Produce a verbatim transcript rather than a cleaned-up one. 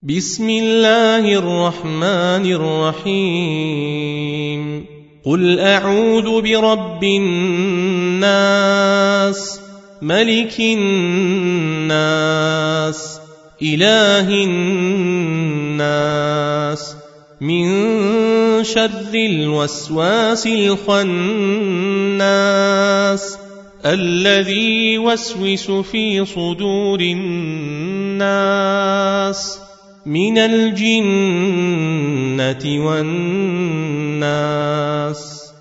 بسم الله الرحمن الرحيم قل أعوذ برب الناس ملك الناس إله الناس من شر الوسواس الخناس الذي يوسوس في صدور الناس من الجنة والناس.